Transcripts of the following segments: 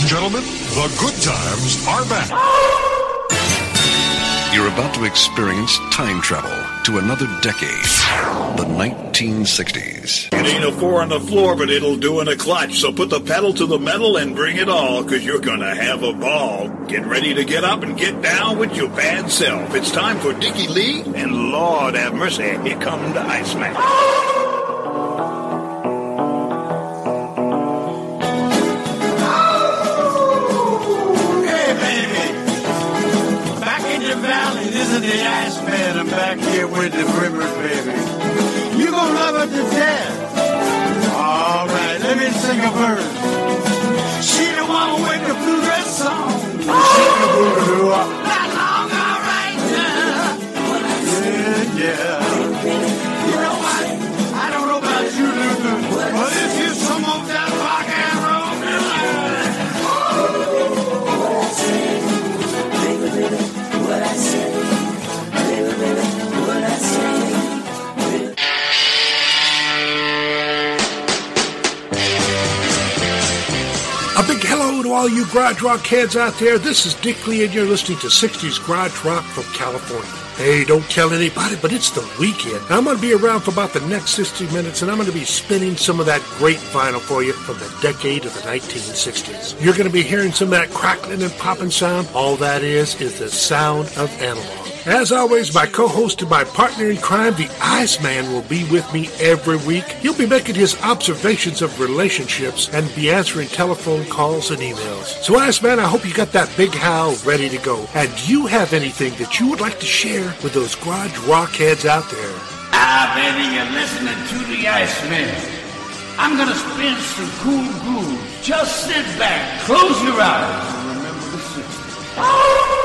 and gentlemen, the good times are back. You're about to experience time travel to another decade, the 1960s. It ain't a 4 on the floor, but it'll do in a clutch. So put the pedal to the metal and bring it all, because you're going to have a ball. Get ready to get up and get down with your bad self. It's time for Dickie Lee, and Lord have mercy, here come the Iceman. This is the Iceman. I'm back here with the Brimmer, baby. You gonna love it to death. All right, let me sing a verse. She the one with the blue dress on. Not long, all right. Yeah. You know what? I don't know about you, Luther, but if you smoke that rock and roll, what I say. A big hello to all you garage rock heads out there. This is Dick Lee, and you're listening to 60s Garage Rock from California. Hey, don't tell anybody, but it's the weekend. I'm going to be around for about the next 60 minutes, and I'm going to be spinning some of that great vinyl for you from the decade of the 1960s. You're going to be hearing some of that crackling and popping sound. All that is the sound of analog. As always, my co-host and my partner in crime, the Iceman, will be with me every week. He'll be making his observations of relationships and be answering telephone calls and emails. So, Iceman, I hope you got that big howl ready to go. And do you have anything that you would like to share with those garage rock heads out there? Baby, you're listening to the Iceman. I'm going to spin some cool grooves. Just sit back, close your eyes, and remember the 60s.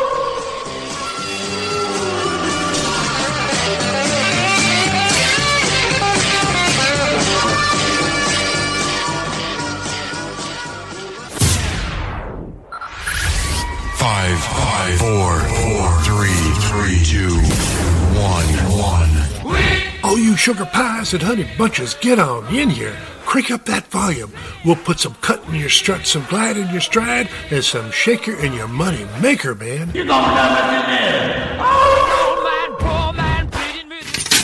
Five, four, three, two, one. Oh, you sugar pies and honey bunches, get on in here. Crank up that volume. We'll put some cut in your strut, some glide in your stride, and some shaker in your money maker, man. You're gonna love it to death. Poor man, pleading with...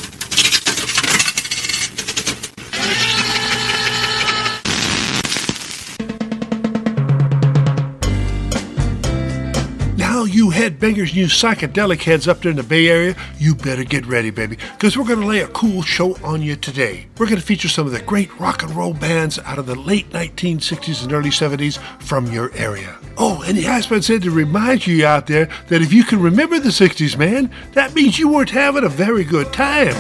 Now, you headbangers, you psychedelic heads up there in the Bay Area, you better get ready, baby, because we're going to lay a cool show on you today. We're going to feature some of the great rock and roll bands out of the late 1960s and early 70s from your area. Oh, and the Iceman said to remind you out there that if you can remember the 60s, man, that means you weren't having a very good time.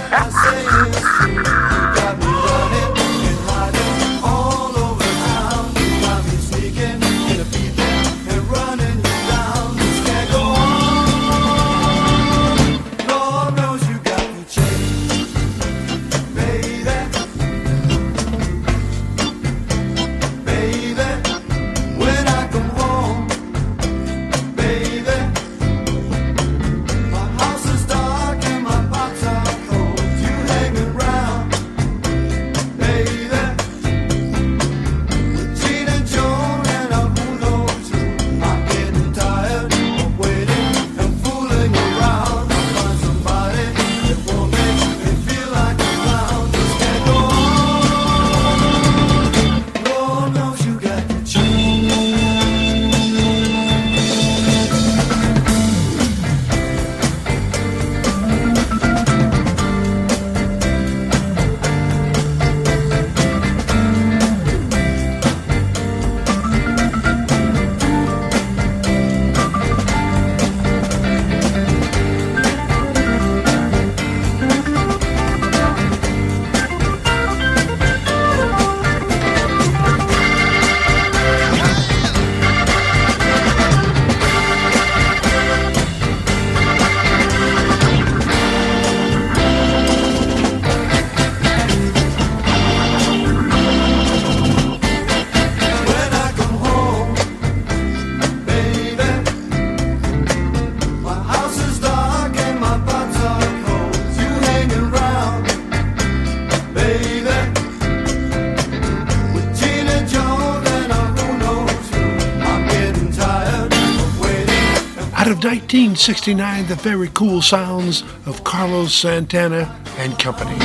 Out of 1969, the very cool sounds of Carlos Santana and Company.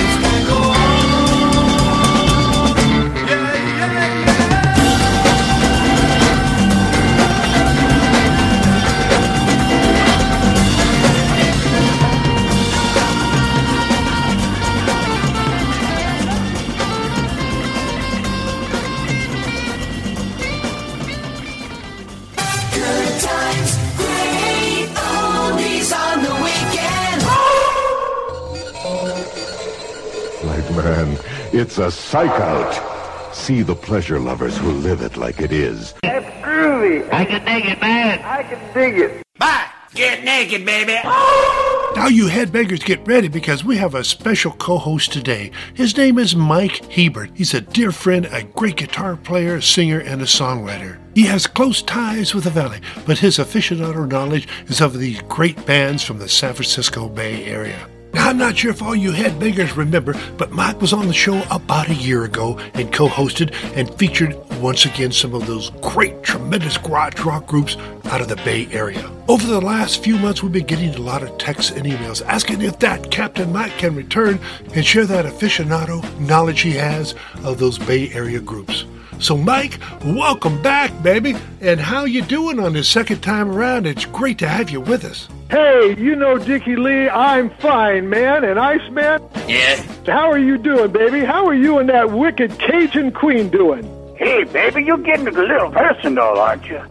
Man, it's a psych out. See the pleasure lovers who live it like it is. That's groovy. I can dig it, man. I can dig it. Bye! Get naked, baby! Now you headbangers get ready because we have a special co-host today. His name is Mike Hebert. He's a dear friend, a great guitar player, a singer, and a songwriter. He has close ties with the Valley, but his aficionado knowledge is of these great bands from the San Francisco Bay Area. Now, I'm not sure if all you headbangers remember, but Mike was on the show about a year ago and co-hosted and featured once again some of those great, tremendous garage rock groups out of the Bay Area. Over the last few months, we've been getting a lot of texts and emails asking if that Captain Mike can return and share that aficionado knowledge he has of those Bay Area groups. So, Mike, welcome back, baby. And how you doing on this second time around? It's great to have you with us. Hey, you know Dickie Lee, I'm fine, man. And Iceman? Yeah? How are you doing, baby? How are you and that wicked Cajun Queen doing? Hey, baby, you're getting a little personal, aren't you?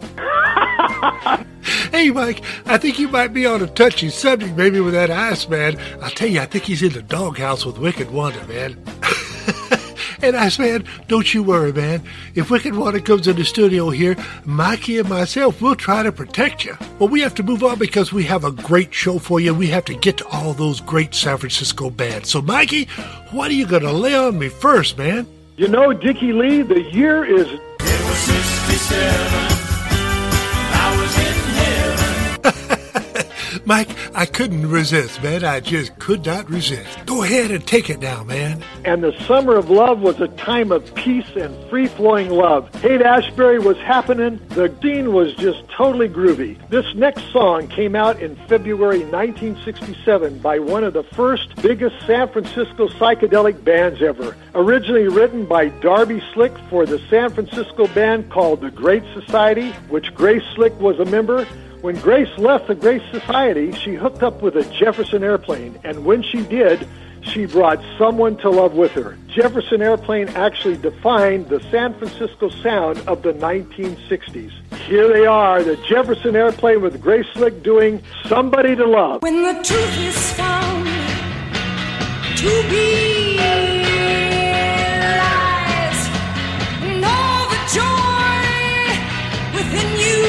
Hey, Mike, I think you might be on a touchy subject maybe with that Iceman. I'll tell you, I think he's in the doghouse with Wicked Wanda, man. And Iceman, don't you worry, man. If Wicked Wanda comes in the studio here, Mikey and myself will try to protect you. Well, we have to move on because we have a great show for you, and we have to get to all those great San Francisco bands. So, Mikey, what are you going to lay on me first, man? You know, Dickie Lee, the year is... It was 67. I was in heaven. Mike, I couldn't resist, man. I just could not resist. Go ahead and take it now, man. And the summer of love was a time of peace and free-flowing love. Haight-Ashbury was happening. The scene was just totally groovy. This next song came out in February 1967 by one of the first biggest San Francisco psychedelic bands ever. Originally written by Darby Slick for the San Francisco band called The Great Society, which Grace Slick was a member. When Grace left the Grace Society, she hooked up with a Jefferson Airplane, and when she did, she brought someone to love with her. Jefferson Airplane actually defined the San Francisco sound of the 1960s. Here they are, the Jefferson Airplane with Grace Slick doing Somebody to Love. When the truth is found to be lies, and all the joy within you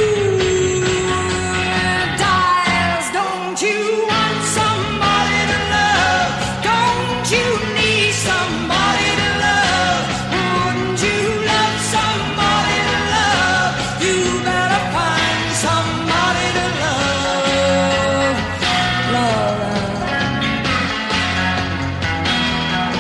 dies. Don't you want somebody to love? Don't you need somebody to love? Wouldn't you love somebody to love? You better find somebody to love. Love.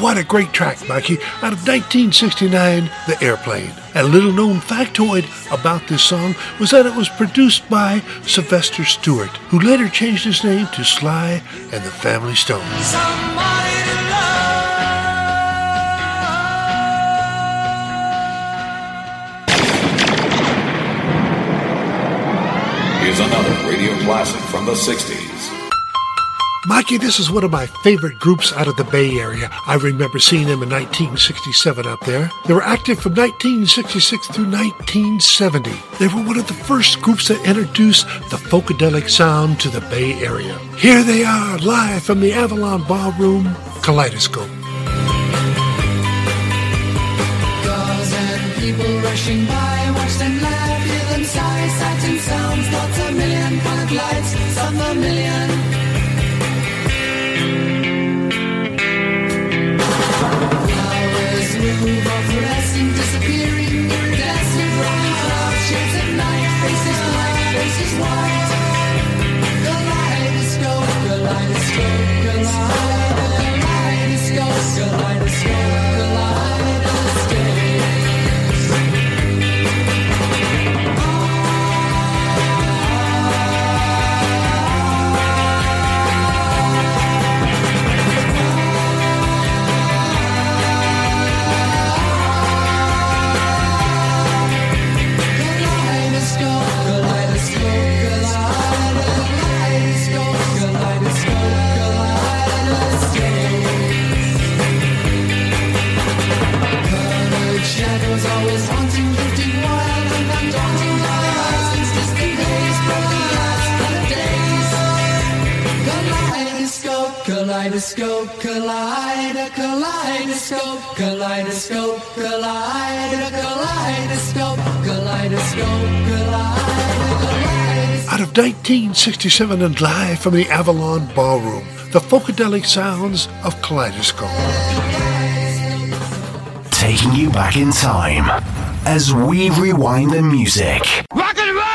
What a great track, Mikey, out of 1969, The Airplane. A little-known factoid about this song was that it was produced by Sylvester Stewart, who later changed his name to Sly and the Family Stone. Somebody to love. Here's another radio classic from the 60s. Mikey, this is one of my favorite groups out of the Bay Area. I remember seeing them in 1967 up there. They were active from 1966 through 1970. They were one of the first groups that introduced the Funkadelic sound to the Bay Area. Here they are, live from the Avalon Ballroom, Kaleidoscope. Cars and people rushing by, watch them laugh, hear them sigh, sights and sounds, lots of million colored lights, some vermilion. Move off resting, disappearing, iridescent, rolling clouds, shapes at night, faces black, faces white. Kaleidoscope, kaleidoscope, kaleidoscope, kaleidoscope, shadows always haunting, drifting wild and undaunting, the horizons, distant days, broken lights, better days. Kaleidoscope, kaleidoscope, kaleidoscope, kaleidoscope, kaleidoscope, kaleidoscope, kaleidoscope. Out of 1967 and live from the Avalon Ballroom, the Funkadelic sounds of Kaleidoscope. Taking you back in time as we rewind the music. Rock and roll!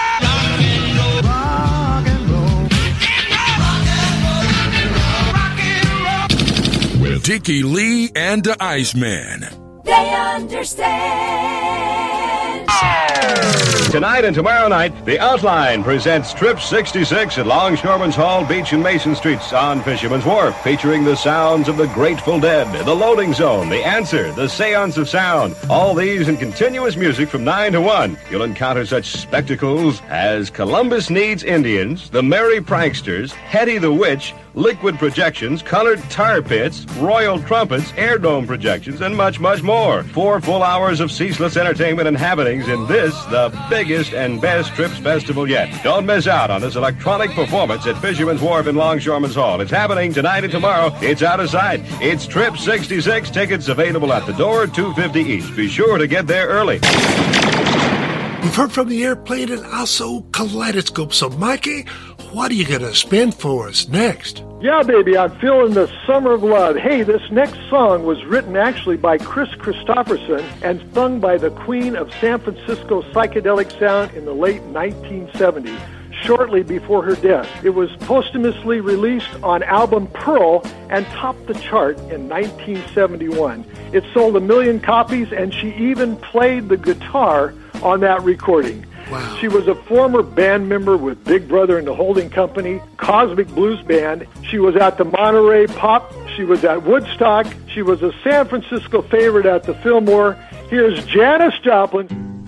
With Dickie Lee and the Iceman. They understand. Tonight and tomorrow night, The Outline presents Trip 66 at Longshoremen's Hall, Beach and Mason Streets on Fisherman's Wharf, featuring the sounds of the Grateful Dead, The Loading Zone, The Answer, The Seance of Sound. All these in continuous music from 9 to 1. You'll encounter such spectacles as Columbus Needs Indians, The Merry Pranksters, Hetty the Witch, liquid projections, colored tar pits, royal trumpets, air dome projections, and much, much more. 4 full hours of ceaseless entertainment and happenings in this, the biggest and best Trips festival yet. Don't miss out on this electronic performance at Fisherman's Wharf in Longshoremen's Hall. It's happening tonight and tomorrow. It's out of sight. It's Trip 66. Tickets available at the door, $2.50 each. Be sure to get there early. We've heard from the Airplane and also Kaleidoscope. So, Mikey, what are you going to spin for us next? Yeah, baby, I'm feeling the summer of love. Hey, this next song was written actually by Chris Christopherson and sung by the queen of San Francisco psychedelic sound in the late 1970s, shortly before her death. It was posthumously released on album Pearl and topped the chart in 1971. It sold 1 million copies, and she even played the guitar on that recording. Wow. She was a former band member with Big Brother and the Holding Company, Cosmic Blues Band. She was at the Monterey Pop. She was at Woodstock. She was a San Francisco favorite at the Fillmore. Here's Janis Joplin.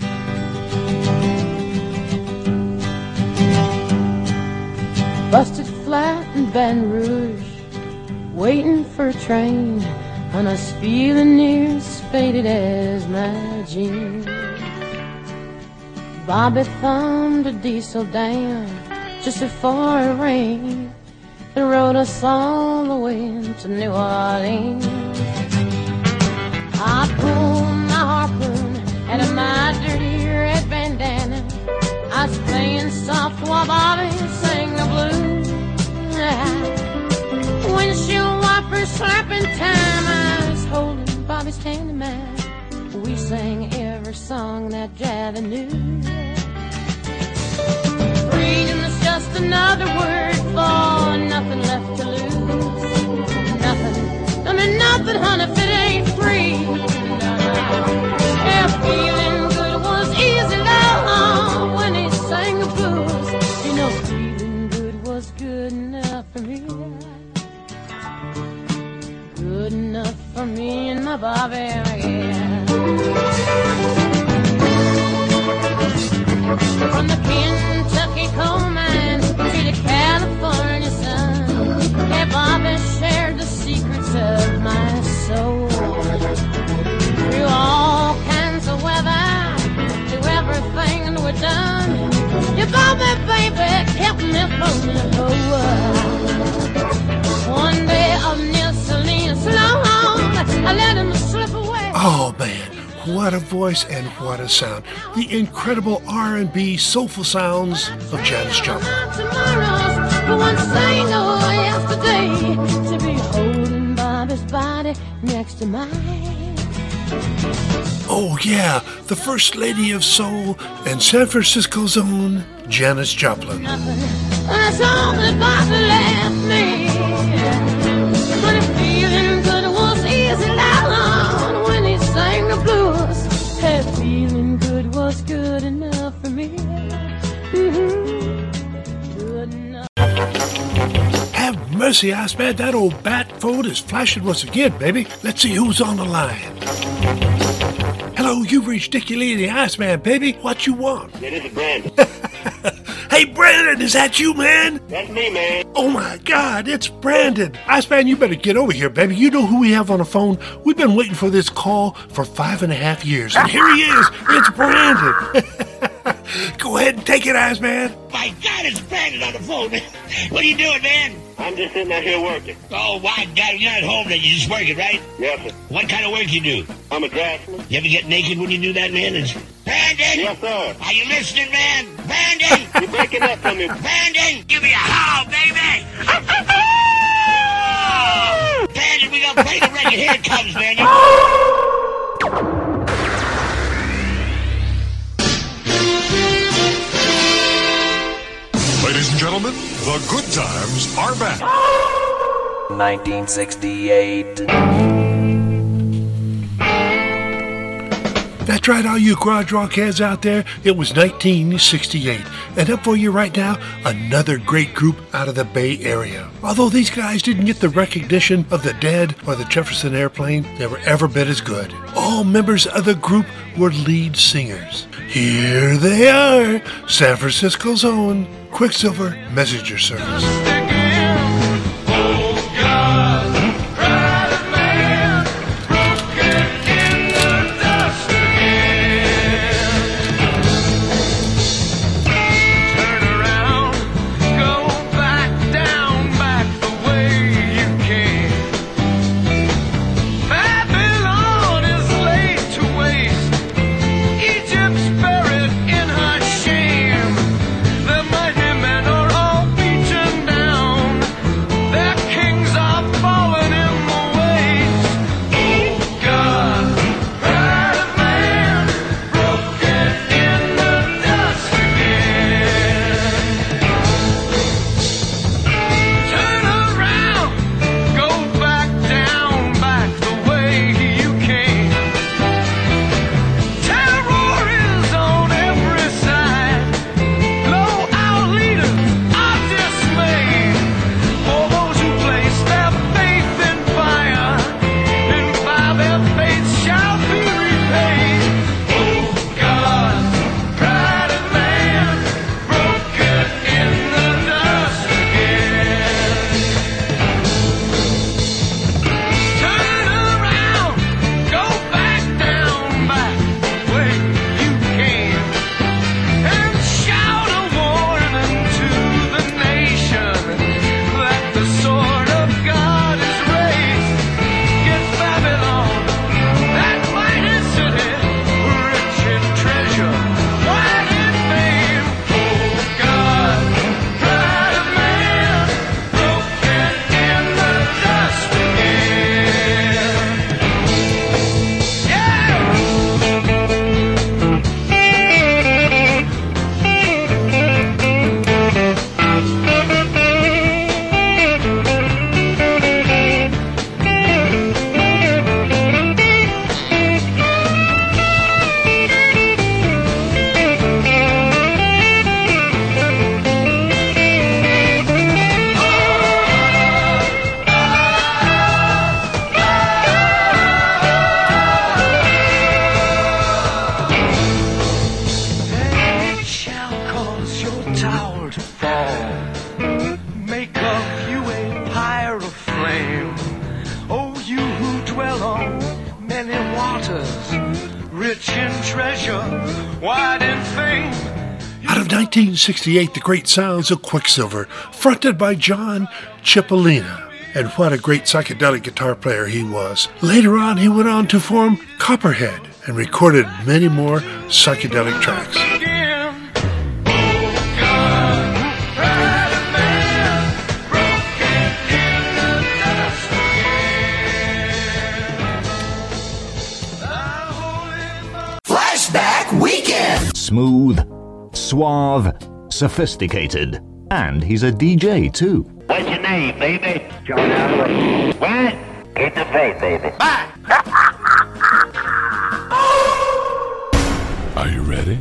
Busted flat in Baton Rouge, waiting for a train, and I was feeling near as faded as my jeans. Bobby thumbed a diesel down just before it rained and rode us all the way to New Orleans. I pulled my harpoon out of my dirty red bandana. I was playing soft while Bobby sang the blues. Windshield wipers slapping time, I was holding Bobby's hand in mine. We sang every song that Javi knew. Freedom's just another word for nothing left to lose. Nothing, I mean nothing, honey. left on the whole. One day of Nisseline slow on, I let him slip away. Oh man, what a voice and what a sound. The incredible R&B soulful sounds of Janis Joplin. Tomorrow's the one single yesterday to be holding Bobby's body next to mine. Oh yeah, the First Lady of Soul and San Francisco's own Janis Joplin. That's all that Bobby left me. But if feeling good was easy down when he sang the blues, hey, feeling good was good enough for me. Good enough. Have mercy, Iceman. That old bat phone is flashing once again, baby. Let's see who's on the line. Hello, you've reached Dickie Lee the Iceman, baby. What you want? Yeah, this is Brandon. Hey, Brandon, is that you, man? That's me, man. Oh, my God, it's Brandon. Iceman, you better get over here, baby. You know who we have on the phone? We've been waiting for this call for 5.5 years, and here he is. It's Brandon. Go ahead and take it, Iceman. My God, it's Brandon on the phone. What are you doing, man? I'm just sitting out here working. Oh, my God, you're not home then. You're just working, right? Yes, sir. What kind of work you do? I'm a draftsman. You ever get naked when you do that, man? Brandon! Yes, sir. Are you listening, man? Brandon! You're breaking up on me. Brandon! Give me a howl, baby! Brandon, we gonna play the record. Here it comes, man. Ladies and gentlemen, the good times are back. 1968. That's right, all you garage rock heads out there. It was 1968. And up for you right now, another great group out of the Bay Area. Although these guys didn't get the recognition of the Dead or the Jefferson Airplane, they were every bit as good. All members of the group were lead singers. Here they are, San Francisco's own Quicksilver Messenger Service. 1968, the great sounds of Quicksilver, fronted by John Cipollina. And what a great psychedelic guitar player he was. Later on, he went on to form Copperhead and recorded many more psychedelic tracks. Flashback Weekend! Smooth, suave, sophisticated. And he's a DJ too. What's your name, baby? John Howard. What? Keep the faith, baby. Bye! Are you ready?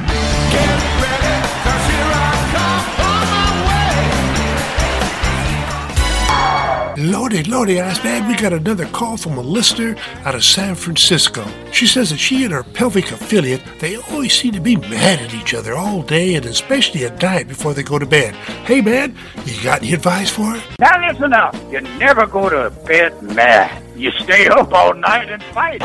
Lordy, Iceman, we got another call from a listener out of San Francisco. She says that she and her pelvic affiliate, they always seem to be mad at each other all day and especially at night before they go to bed. Hey, man, you got any advice for her? Now listen up. You never go to bed mad. You stay up all night and fight.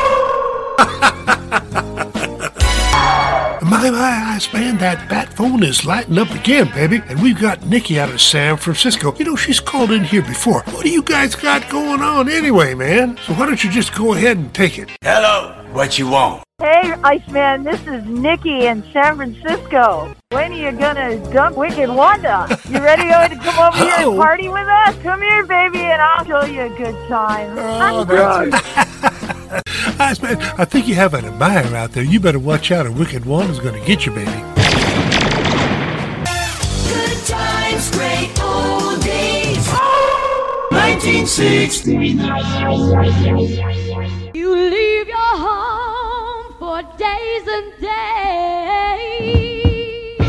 My, Iceman, that bat phone is lighting up again, baby. And we've got Nikki out of San Francisco. You know, she's called in here before. What do you guys got going on anyway, man? So why don't you just go ahead and take it? Hello, what you want? Hey, Iceman, this is Nikki in San Francisco. When are you gonna dump Wicked Wanda? You ready to come over here and party with us? Come here, baby, and I'll show you a good time. Oh, God. Iceman, I think you have an admirer out there. You better watch out, or Wicked Wanda's gonna get you, baby. Good times, great old days. 1960. You leave your home for days and days,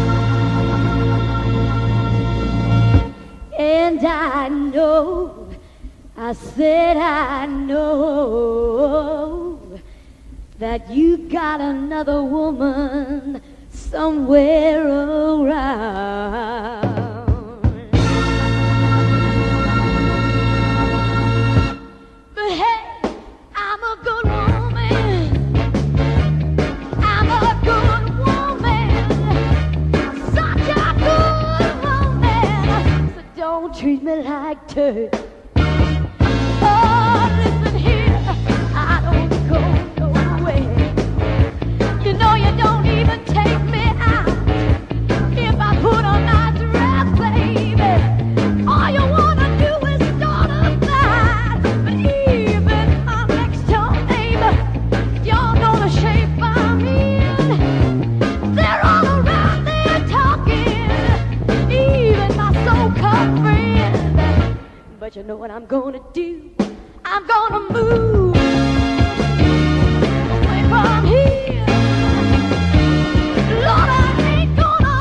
and I know, I said I know that you got another woman somewhere around. But hey, I'm a good woman. I'm a good woman. Such a good woman. So don't treat me like dirt. Oh, listen here, I don't go nowhere. You know you don't even take me out. If I put on my dress, baby, all you wanna do is start a fight. But even my next door neighbor, y'all know the shape I'm in. They're all around there talking, even my so-called friends. But you know what I'm gonna do? I'm gonna move away from here. Lord, I ain't gonna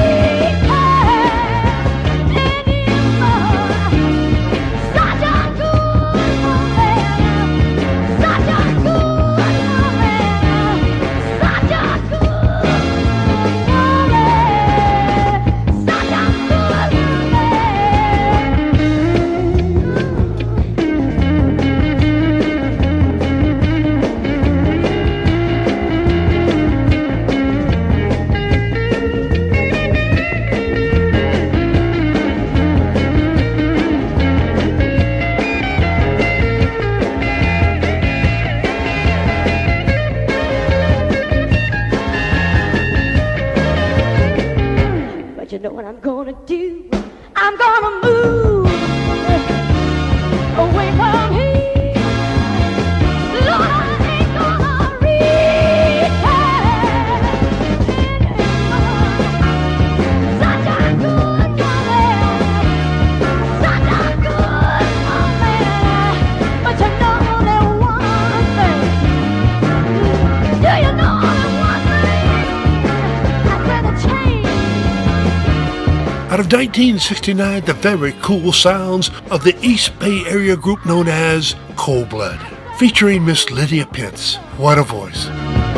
return anymore. Such a good woman, such a good woman, such a good woman, such a good But you know what I'm gonna do? I'm gonna move away from here. Lord, I ain't gonna return anymore. Such a good woman, such a good woman. But you know only one thing. Do you know only one thing? I'd rather change. Out of 1969, the very cool sounds of the East Bay Area group known as Cold Blood, featuring Miss Lydia Pitts. What a voice.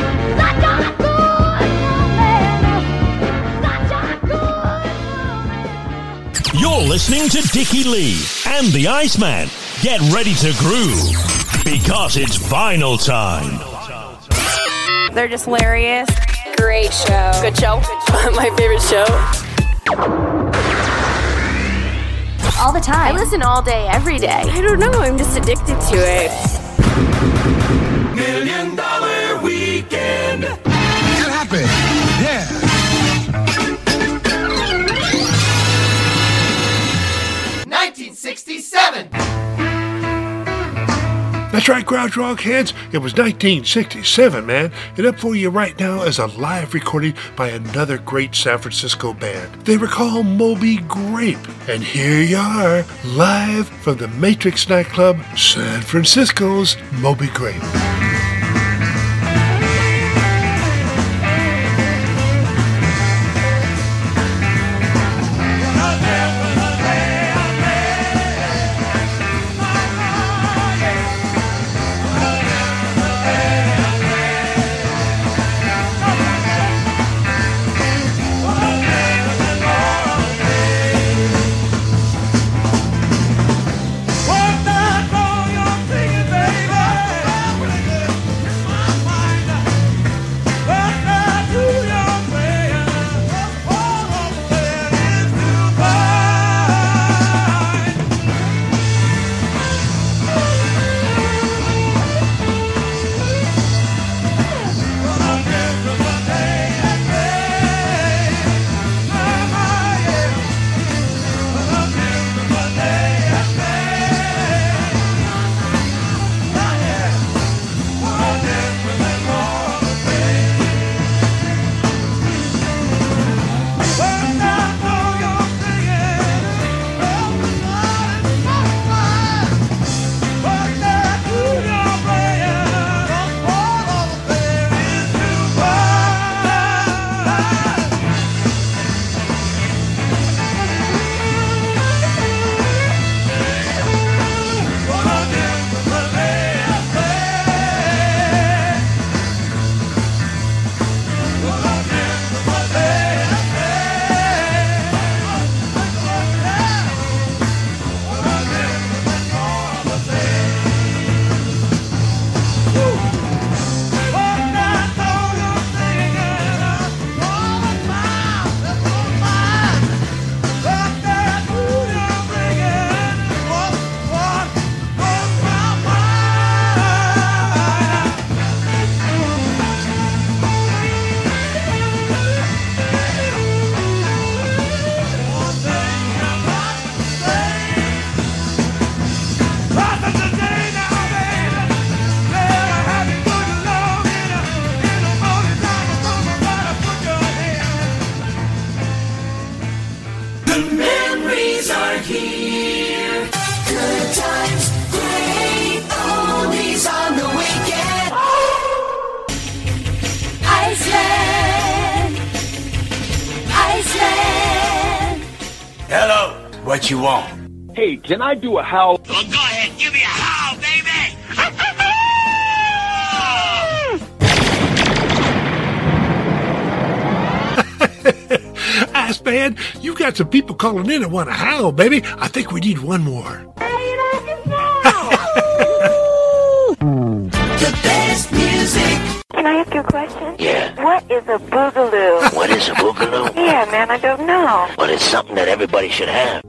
You're listening to Dickie Lee and the Iceman. Get ready to groove, because it's vinyl time. They're just hilarious. great show. Good show? My favorite show. All the time. I listen all day, every day. I don't know, I'm just addicted to it. $1 Million Weekend. Get happy. Yeah. $1967. That's right, Garage Rock heads. It was 1967, man. And up for you right now is a live recording by another great San Francisco band. They were called Moby Grape. And here you are, live from the Matrix nightclub, San Francisco's Moby Grape. What you want? Hey, can I do a howl? Well, go ahead, give me a howl, baby! Ice Man, you got some people calling in that want to howl, baby. I think we need one more. The best music. Can I ask you a question? Yeah. What is a boogaloo? What is a boogaloo? Yeah, man, I don't know. Well, it's something that everybody should have.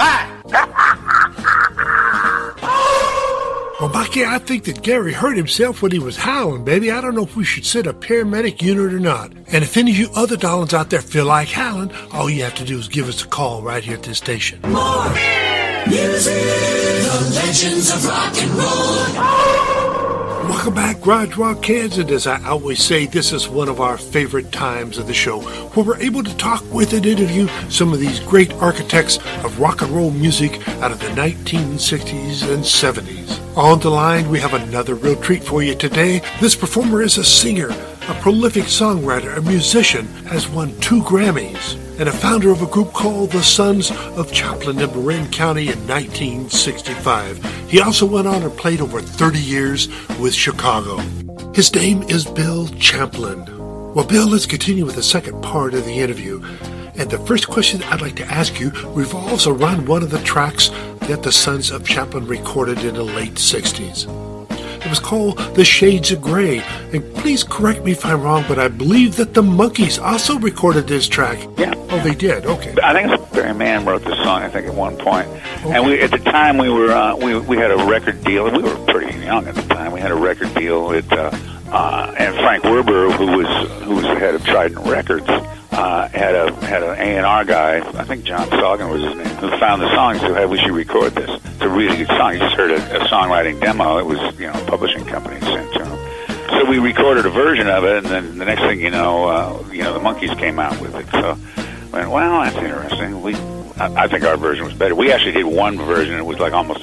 Well, Bucky, I think that Gary hurt himself when he was howling, baby. I don't know if we should send a paramedic unit or not. And if any of you other darlings out there feel like howling, all you have to do is give us a call right here at this station. More music. The legends of rock and roll. Welcome back, Garage Rock kids, and as I always say, this is one of our favorite times of the show, where we're able to talk with and interview some of these great architects of rock and roll music out of the 1960s and 70s. On the line, we have another real treat for you today. This performer is a singer, a prolific songwriter, a musician, has won 2 Grammys, and a founder of a group called the Sons of Champlin in Marin County in 1965. He also went on and played over 30 years with Chicago. His name is Bill Champlin. Well, Bill, let's continue with the second part of the interview. And the first question I'd like to ask you revolves around one of the tracks that the Sons of Champlin recorded in the late 60s. was called The Shades of Grey. And please correct me if I'm wrong, but I believe that the Monkees also recorded this track. Yeah. Oh, they did. Okay. I think Barry Mann wrote this song, I think, at one point. Okay. And at the time, we had a record deal, and we were pretty young at the time. We had a record deal with, and Frank Werber, who was the head of Trident Records, had an A&R guy, I think John Sagan was his name, who found the song and said, hey, we should record this. It's a really good song. He just heard a songwriting demo. It was, a publishing company sent to him. So we recorded a version of it, and then the next thing you know, the Monkees came out with it. So I went, well, that's interesting. I think our version was better. We actually did one version. It was like almost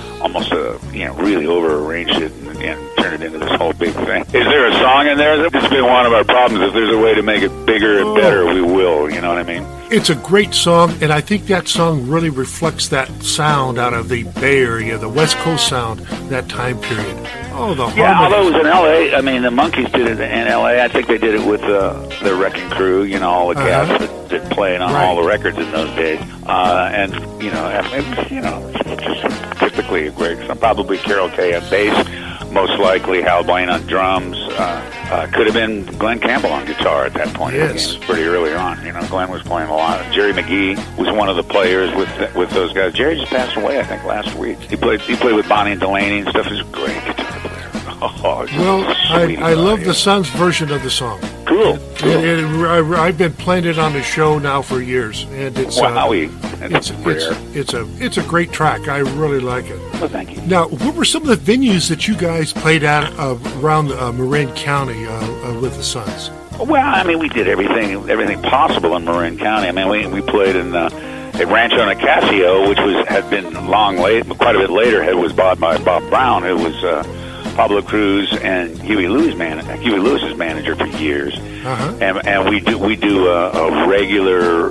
really over-arranged it and turned it into this whole big thing. Is there a song in there? It's been one of our problems. If there's a way to make it bigger and better, we will. You know what I mean? It's a great song, and I think that song really reflects that sound out of the Bay Area, the West Coast sound, that time period. Oh, the harmony. Yeah, although it was in L.A., I mean, the Monkees did it in L.A. I think they did it with the Wrecking Crew, all the cats that played on all the records in those days. And, it was, just typically a great song. Probably Carol Kay on bass, most likely Hal Blaine on drums. Could have been Glenn Campbell on guitar at that point. Yes. Pretty early on. Glenn was playing a lot. Jerry McGee was one of the players with those guys. Jerry just passed away, I think, last week. He played with Bonnie and Delaney and stuff. He was a great guitar player. Well, I love the Sons' version of the song. Cool. I've been playing it on the show now for years, and it's it's a great track. I really like it. Well, thank you. Now, what were some of the venues that you guys played at around Marin County with the Sons? Well, I mean, we did everything possible in Marin County. I mean, we played in at Rancho Nicasio, which had been quite a bit later. It was bought by Bob Brown, who was Pablo Cruz and Huey Lewis's manager for years. And we do a regular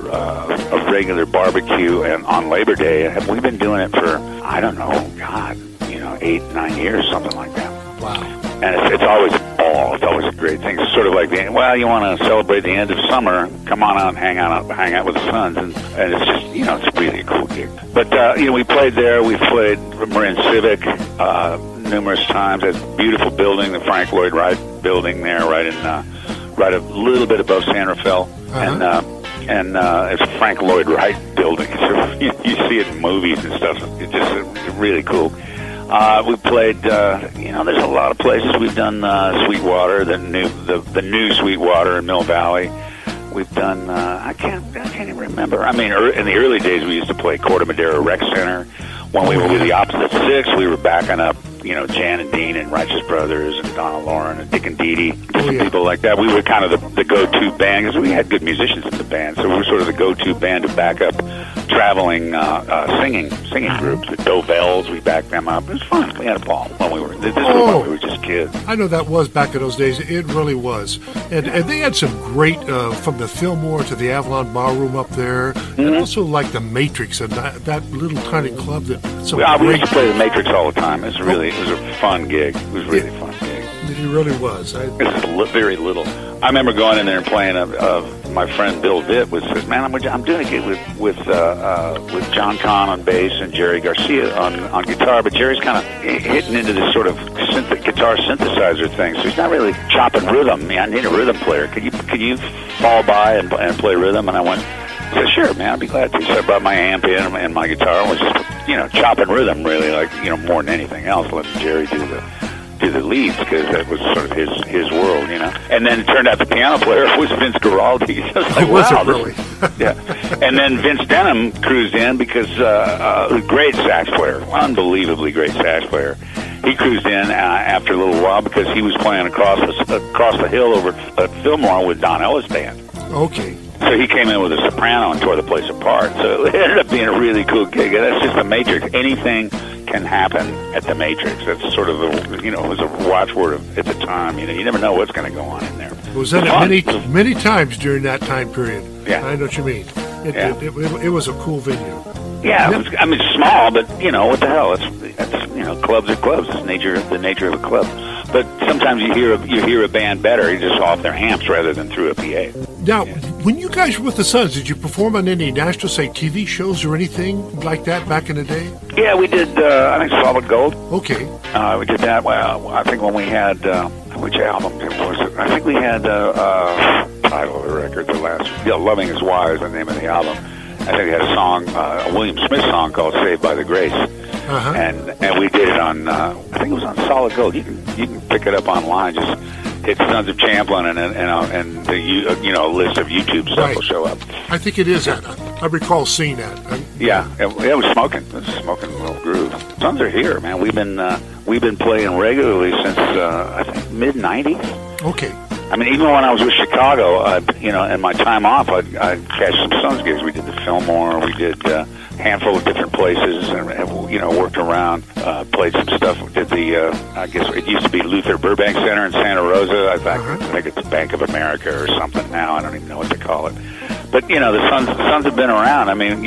barbecue and on Labor Day. We've been doing it for 8-9 years, something like that. Wow. And it's always a ball. It's always a great thing. It's sort of like you want to celebrate the end of summer, come on out and hang out with the Sons, and it's just it's really a cool gig. But we played there. We played Marin Civic numerous times. That beautiful building, the Frank Lloyd Wright building there, right a little bit above San Rafael, and it's a Frank Lloyd Wright building. You see it in movies and stuff. It's just really cool. We played, there's a lot of places. We've done Sweetwater, the new Sweetwater in Mill Valley. We've done, I can't even remember. I mean, in the early days, we used to play Corte Madera Rec Center. When we were with the Opposite Six, we were backing up, Jan and Dean and Righteous Brothers and Donna Lauren and Dick and Dee Dee, people like that. We were kind of the go-to band because we had good musicians in the band, so we were sort of the go-to band to back up traveling singing groups. The Dovells, we backed them up. It was fun. We had a ball when we were when we were just kids. I know that was back in those days. It really was. And they had some great, from the Fillmore to the Avalon Ballroom up there, and also like the Matrix and that little tiny club that. We used to play the Matrix all the time. It was a fun gig. It was really a fun gig. It really was. It's very little. I remember going in there and playing. My friend Bill Vitt says, "Man, I'm doing a gig with John Kahn on bass and Jerry Garcia on guitar, but Jerry's kind of hitting into this sort of guitar synthesizer thing, so he's not really chopping rhythm. I need a rhythm player. Could you fall by and play rhythm?" And I said, "Sure, man, I'd be glad to." So I brought my amp in and my guitar and was just chopping rhythm, really, like more than anything else, letting Jerry do the leads, because that was sort of his world, And then it turned out the piano player was Vince Guaraldi. So I was like, wow, really? Yeah. And then Vince Denham cruised in because a great sax player, unbelievably great sax player. He cruised in after a little while because he was playing across the hill over at Fillmore with Don Ellis Band. Okay. So he came in with a soprano and tore the place apart. So it ended up being a really cool gig. And that's just the Matrix. Anything can happen at the Matrix. That's sort of it was a watchword at the time. You never know what's going to go on in there. It was in it many times during that time period. Yeah. I know what you mean. It was a cool venue. Yeah, it's small, but what the hell? It's clubs are clubs. It's the nature of a club. But sometimes you hear a band better just off their amps rather than through a PA. Now, when you guys were with the Sons, did you perform on any national, say, TV shows or anything like that back in the day? Yeah, we did, I think, Solid Gold. Okay. We did that, well, I think when we had, which album was it? I think we had, title of the record, Loving Is Why is the name of the album. I think we had a song, a William Smith song called Saved by the Grace. Uh-huh. And we did it on, I think it was on Solid Gold. You can pick it up online, just hit Sons of Champlin, and the a list of YouTube stuff will show up. I think it is that. I recall seeing that. Yeah, it was smoking. It was a smoking little groove. Sons are here, man. We've been playing regularly since I think mid-90s. Okay. I mean, even when I was with Chicago, in my time off, I'd catch some Sons gigs. We did the Fillmore. We did a handful of different places, and worked around, played some stuff. We did I guess it used to be Luther Burbank Center in Santa Rosa. I think it's Bank of America or something now. I don't even know what to call it. But the Sons have been around. I mean,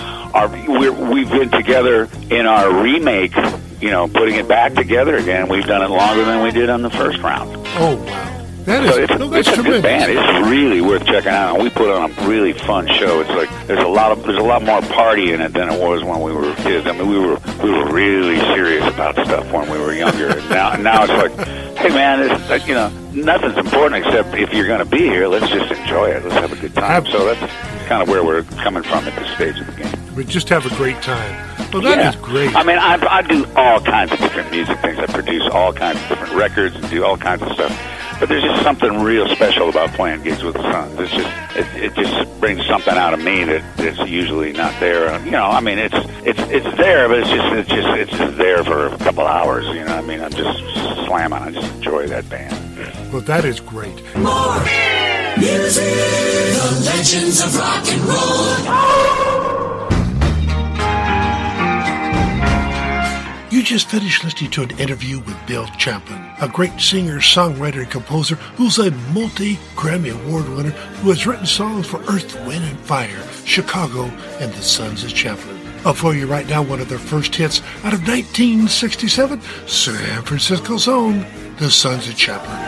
we've been together in our remake. Putting it back together again. We've done it longer than we did on the first round. Oh wow. It's a good band. It's really worth checking out. And we put on a really fun show. It's like there's a lot more party in it than it was when we were kids. I mean, we were really serious about stuff when we were younger. And now it's like, hey man, it's nothing's important except if you're going to be here, let's just enjoy it. Let's have a good time. So that's kind of where we're coming from at this stage of the game. We just have a great time. Well, that is great. I mean, I do all kinds of different music things. I produce all kinds of different records and do all kinds of stuff. But there's just something real special about playing gigs with the Sons. It's just it just brings something out of me that's usually not there. I mean, it's there, but it's just there for a couple hours. I mean, I'm just slamming. I just enjoy that band. Well, that is great. More music, the legends of rock and roll. You just finished listening to an interview with Bill Champlin, a great singer, songwriter, and composer who's a multi-Grammy Award winner who has written songs for Earth, Wind, and Fire, Chicago, and the Sons of Champlin. For you right now, one of their first hits out of 1967, San Francisco's own, the Sons of Champlin.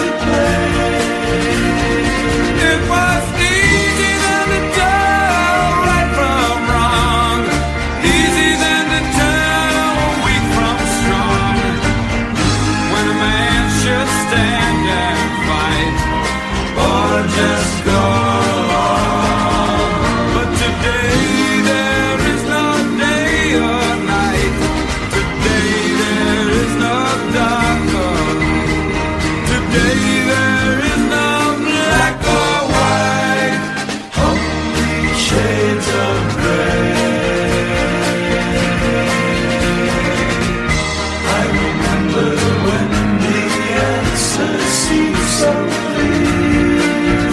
It was easy then to tell right from wrong, easy then to tell weak from strong. When a man should stand and fight, or just go along. But today there is no day or night. Today there is no dark or light. Today there is no black or white, only shades of gray. I remember when the answer seemed so clear.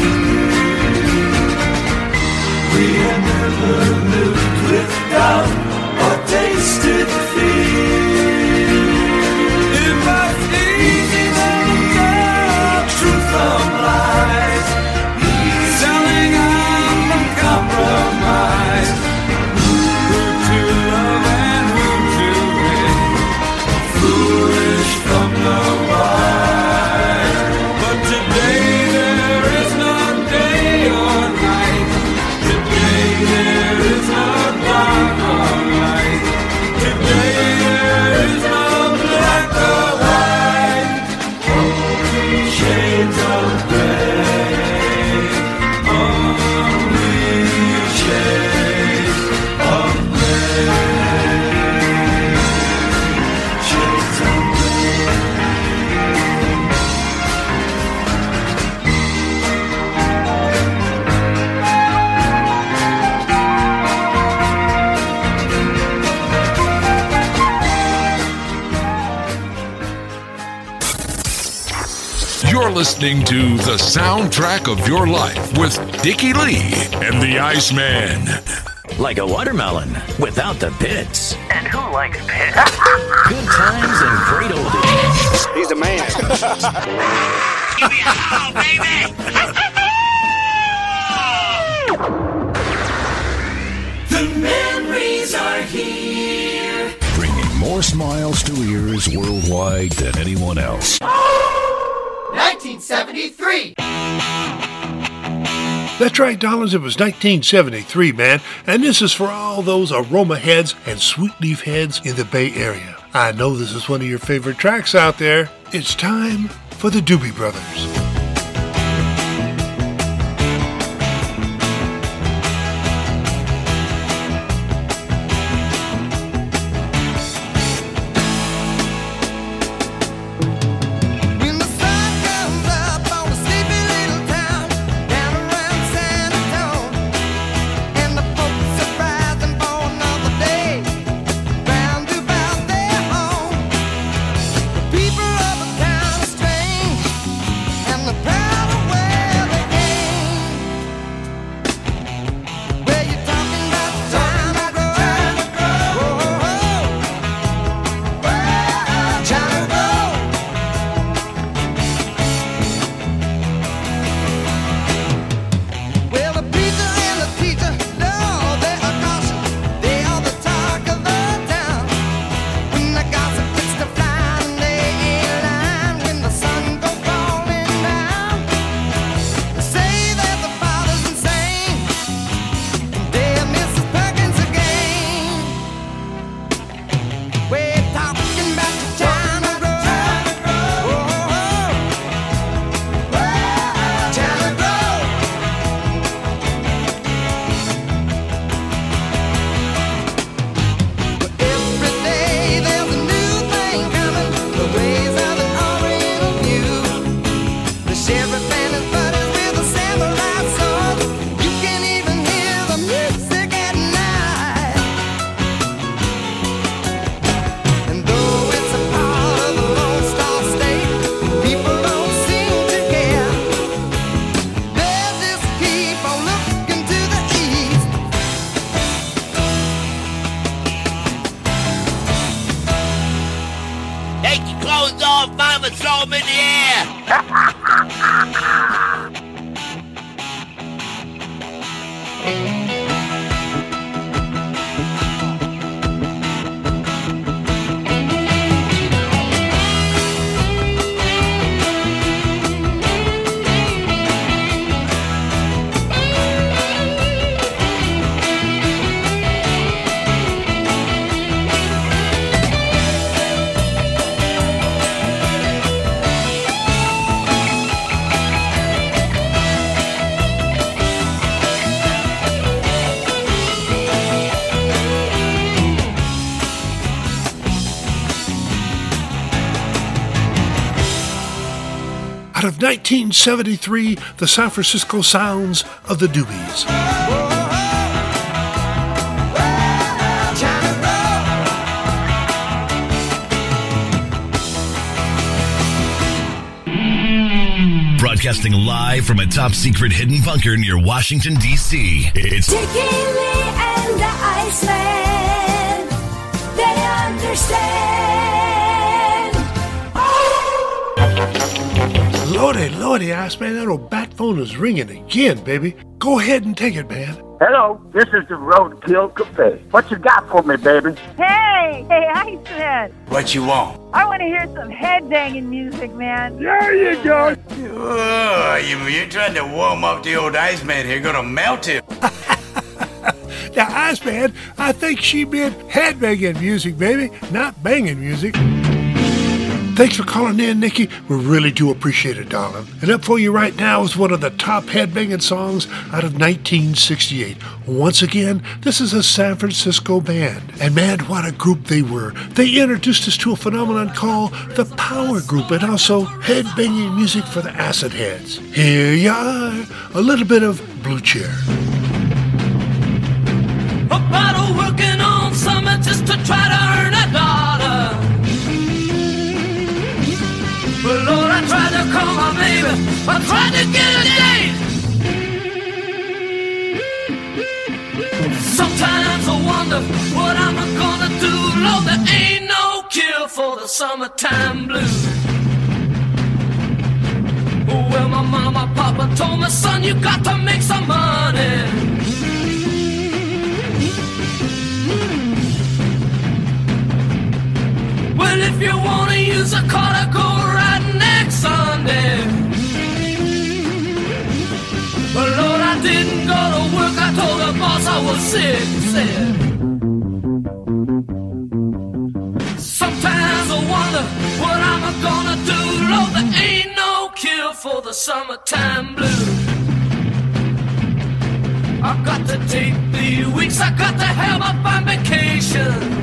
We had never lived without or tasted fear. It was easy then to tell truth from lies, selling out from compromise. Who to love and who to hate, foolish from the wise. But today there is no day or night. Today there is no dark or light. Today there is no black or white, only shades of gray, only shades of gray, shades of You're listening to The Soundtrack of Your Life with Dickie Lee and the Iceman. Like a watermelon without the pits. And who likes pits? Good times and great oldies. He's the man. Give me a howl, baby! The memories are here. Bringing more smiles to ears worldwide than anyone else. 1973. That's right, Dollars, it was 1973, man, and this is for all those aroma heads and sweet leaf heads in the Bay Area. I know this is one of your favorite tracks out there. It's time for the Doobie Brothers. Of 1973, the San Francisco sounds of the Doobies. Broadcasting live from a top-secret hidden bunker near Washington, D.C. It's Dickie Lee and the Iceman. They understand. Lordy, Iceman, that old bat phone is ringing again, baby. Go ahead and take it, man. Hello, this is the Roadkill Cafe. What you got for me, baby? Hey, Iceman. What you want? I want to hear some headbanging music, man. There you go. Oh, you're trying to warm up the old Iceman here. Gonna melt him. Now, Iceman, I think she meant headbanging music, baby, not banging music. Thanks for calling in, Nikki. We really do appreciate it, darling. And up for you right now is one of the top headbanging songs out of 1968. Once again, this is a San Francisco band. And man, what a group they were. They introduced us to a phenomenon called the Power Group and also headbanging music for the acid heads. Here you are, a little bit of Blue Chair. A bottle working on summer just to try to earn a dollar. But Lord, I tried to call my baby, I tried to get a date. Sometimes I wonder what I'm gonna do. Lord, there ain't no cure for the summertime blues. Well, my mama, papa told me, son, you got to make some money. Well, if you wanna use a car to go right next Sunday. Well, Lord, I did I was sick, said. Sometimes I wonder what I'm gonna do. Lord, there ain't no cure for the summertime blues. I got to take 3 weeks, I got to have a fun vacation.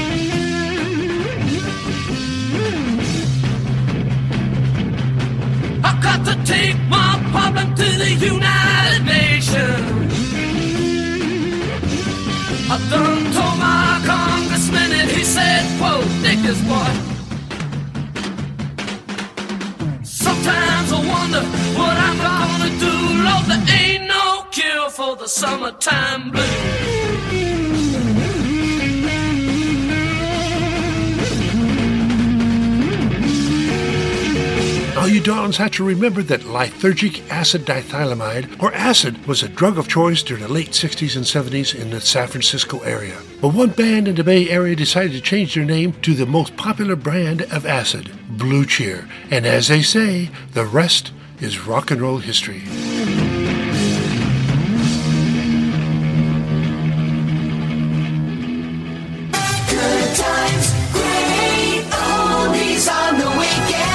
I got to take my problem to the United Nations. I done told my congressman and he said, quote, Dickies boy. Sometimes I wonder what I'm gonna do. Lord, there ain't no cure for the summertime blues. All you dons had to remember that lysergic acid dithylamide, or acid, was a drug of choice during the late 60s and 70s in the San Francisco area. But one band in the Bay Area decided to change their name to the most popular brand of acid, Blue Cheer. And as they say, the rest is rock and roll history. Good times, great oldies on the weekend.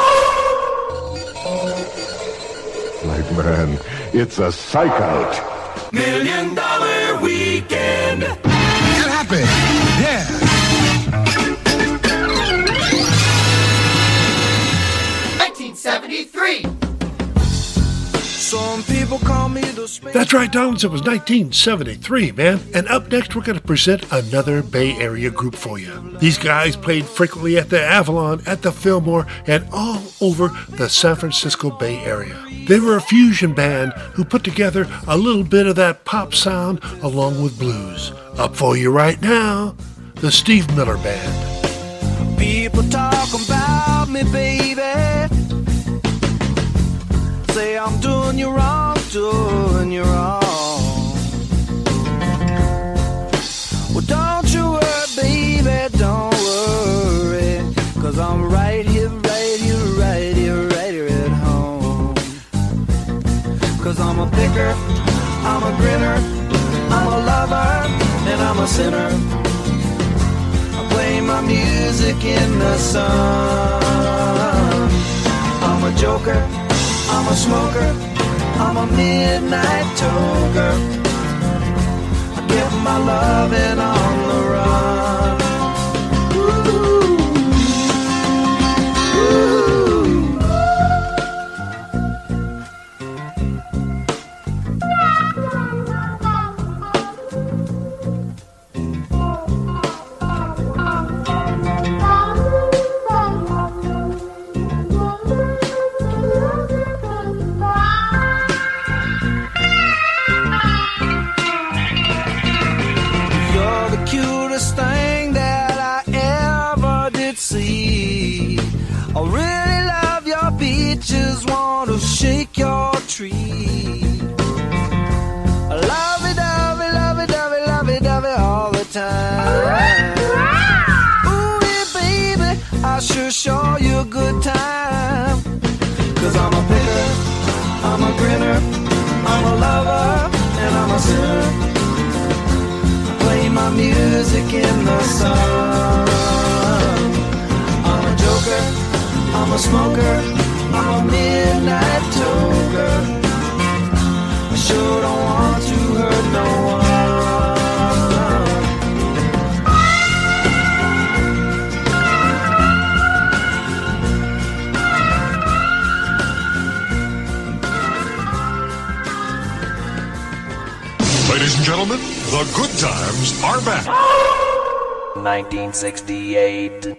Like, man, it's a psych out. $1 Million Weekend. Get happy. Yeah. Some people call me the space. That's right, Dons, it was 1973, man. And up next, we're going to present another Bay Area group for you. These guys played frequently at the Avalon, at the Fillmore, and all over the San Francisco Bay Area. They were a fusion band who put together a little bit of that pop sound along with blues. Up for you right now, the Steve Miller Band. People talk about me, baby. Say I'm doing you wrong, doing you wrong. Well, don't you worry, baby, don't worry. 'Cause I'm right here, right here, right here, right here at home. 'Cause I'm a picker, I'm a grinner, I'm a lover, and I'm a sinner. I play my music in the sun. I'm a joker, I'm a smoker, I'm a midnight toker. I get my lovin' on the run. Ooh. Ooh. I really love your beaches, want to shake your tree. I love it, love it, love it, love it, love it, love it all the time. Ooh, yeah, baby, I sure show you a good time. 'Cause I'm a picker, I'm a grinner, I'm a lover, and I'm a sinner. I play my music in the sun. I'm a joker, I'm a smoker, I'm a midnight toker. I sure don't want to hurt no one. Ladies and gentlemen, the good times are back. 1968.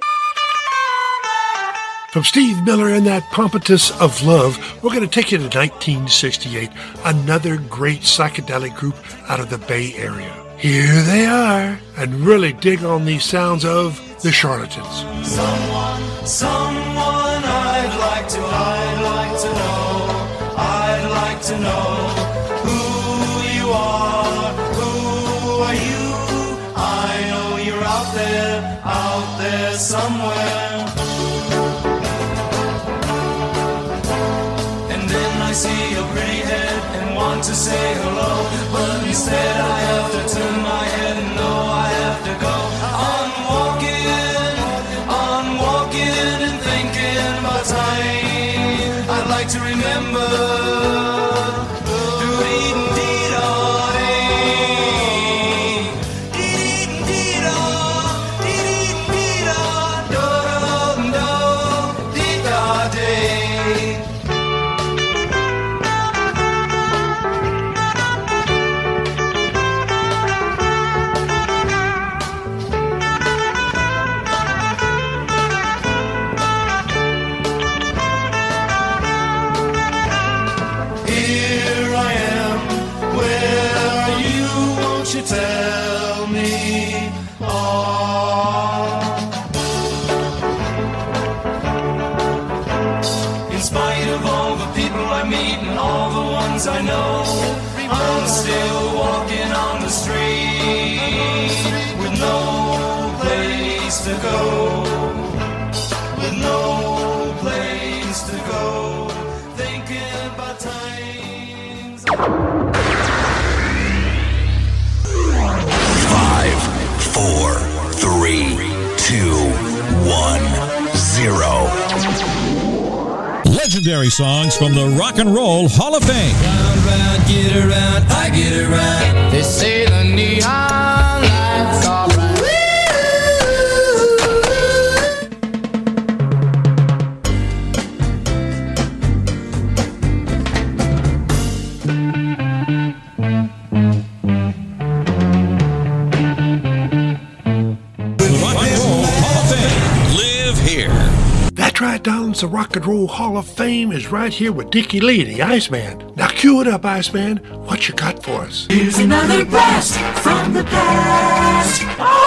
From Steve Miller and that Pompatus of Love, we're going to take you to 1968, another great psychedelic group out of the Bay Area. Here they are, and really dig on these sounds of the Charlatans. Someone I'd like to know who you are, who are you? I know you're out there somewhere. I see your pretty head and want to say hello, but instead I have won't you tell me all? In spite of all the people I meet and all the ones I know, I'm still walking on the street with no place to go, with no place to go, thinking about times. 5, 4, 3, 2, 1, 0. Legendary songs from the Rock and Roll Hall of Fame. Round, round, get around, I get it right. They say the neon lights are bright. The Rock and Roll Hall of Fame is right here with Dickie Lee, the Iceman. Now cue it up, Iceman. What you got for us? Here's another blast from the past.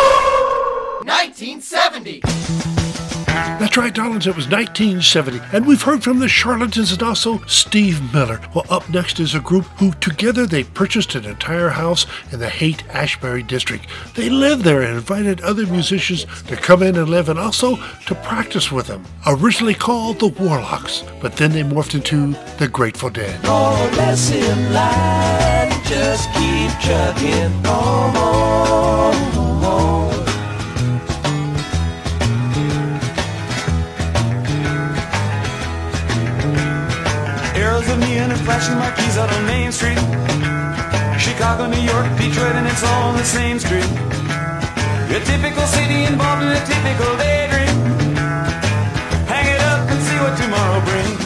1970. That's right, darlings, it was 1970, and we've heard from the Charlatans and also Steve Miller. Well, up next is a group who together they purchased an entire house in the Haight-Ashbury district. They lived there and invited other musicians to come in and live and also to practice with them. Originally called the Warlocks, but then they morphed into the Grateful Dead. More or less in line, just keep chugging on. Arrows of neon and flashing marquees out on Main Street. Chicago, New York, Detroit, and it's all on the same street. A typical city involved in a typical daydream. Hang it up and see what tomorrow brings.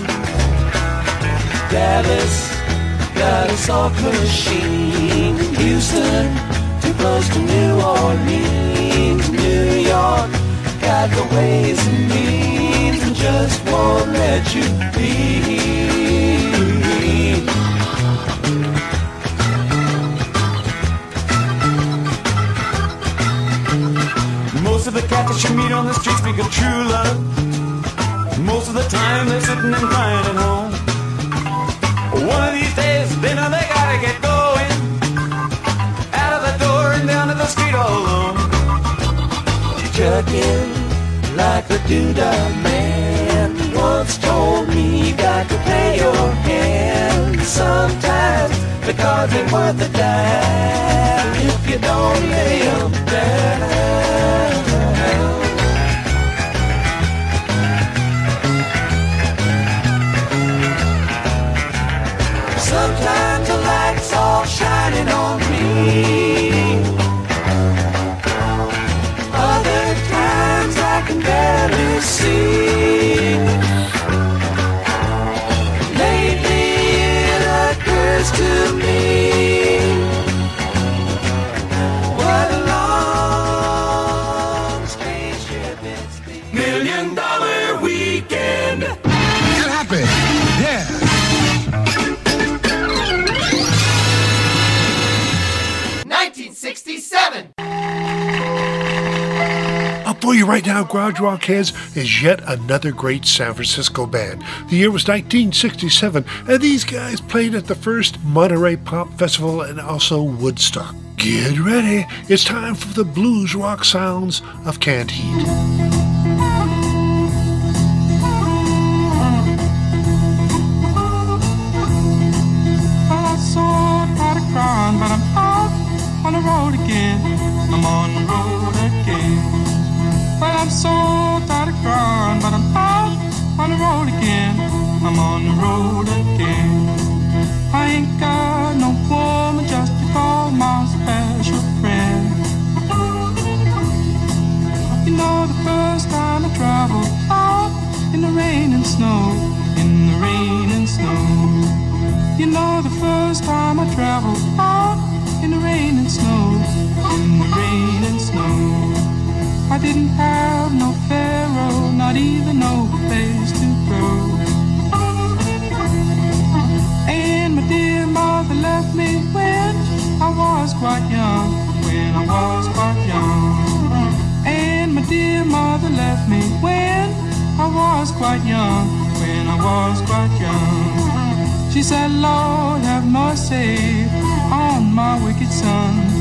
Dallas got a soft machine. Houston, too close to New Orleans. New York got the ways and means and just won't let you be. Most of the cats that you meet on the street speak of true love. Most of the time they're sitting and crying at home. One of these days they know they gotta get going. Out of the door and down to the street all alone. Chugging like a doodah man once told me you got to pay your hand. Sometimes the cards ain't worth a dime if you don't lay them down. Sometimes the light's all shining on me. Other times I can barely see. Lately it occurs to me, what a long spaceship it's been. $1 Million Weekend. Get happy, yeah. Up for you right now, Garage Rock heads, is yet another great San Francisco band. The year was 1967, and these guys played at the first Monterey Pop Festival and also Woodstock. Get ready, it's time for the blues rock sounds of Canned Heat. But I'm out on the road again. I'm on the road again. Well, I'm so tired of crying, but I'm out on the road again. I'm on the road again. I ain't got no woman just to call my special friend. You know, the first time I traveled out in the rain and snow, in the rain and snow. You know, the first time I traveled out in the rain and snow, in the rain and snow. I didn't have no pharaoh, not even no place to go. And my dear mother left me when I was quite quite young, when I was quite young. And my dear mother left me when I was quite young, when I was quite young. She said, Lord, have mercy on my wicked son.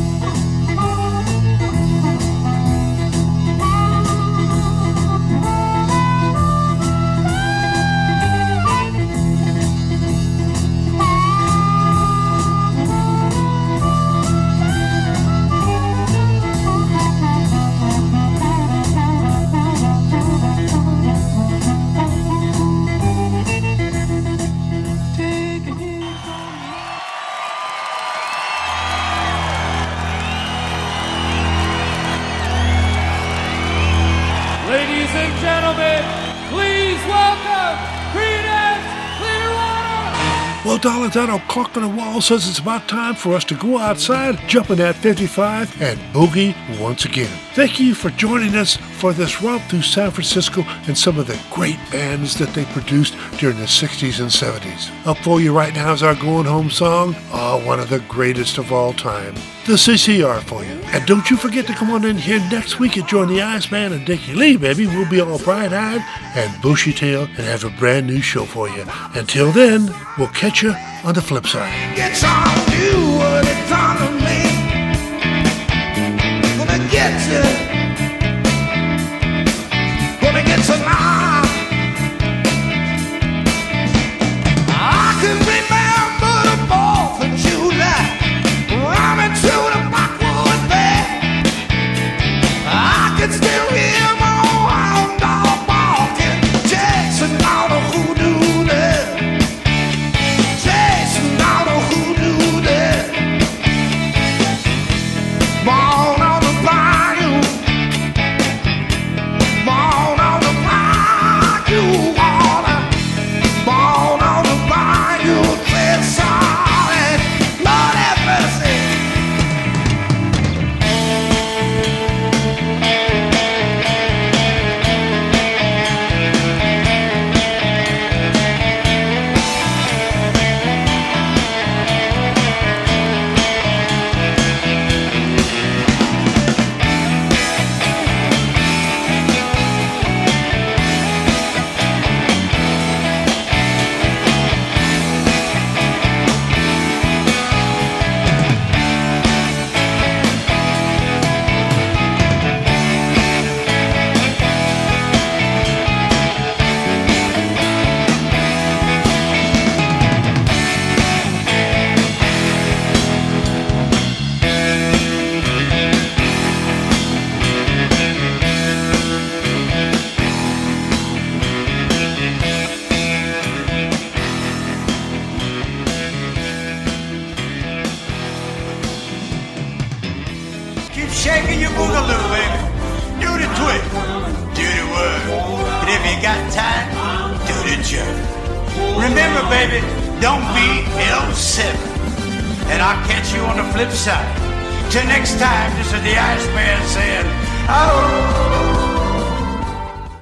Ladies and gentlemen, please welcome Creedence Clearwater! Well, darling, that old clock on the wall says it's about time for us to go outside, jump in that 55, and boogie once again. Thank you for joining us for this romp through San Francisco and some of the great bands that they produced during the 60s and 70s. Up for you right now is our going home song, one of the greatest of all time, the CCR for you. And don't you forget to come on in here next week and join the Iceman and Dickie Lee, baby. We'll be all bright-eyed and bushy-tailed and have a brand new show for you. Until then, we'll catch you on the flip side. It's on you what it's on me. Gonna get you. Gonna get you now. I can remember the 4th of July. Running to the Backwood Bay. I can still hear my hound dog barking, chasing down a hoodoo there. Chasing down a hoodoo there. Born on the bayou. Born on the bayou. Born on the bayou. Clear solid. Lord have mercy. Keep shaking your boogaloo, baby. Do the twist, do the word. And if you got time, do the jerk. Remember, baby, don't be L7. And I'll catch you on the flip side. Till next time, this is the Iceman saying, oh.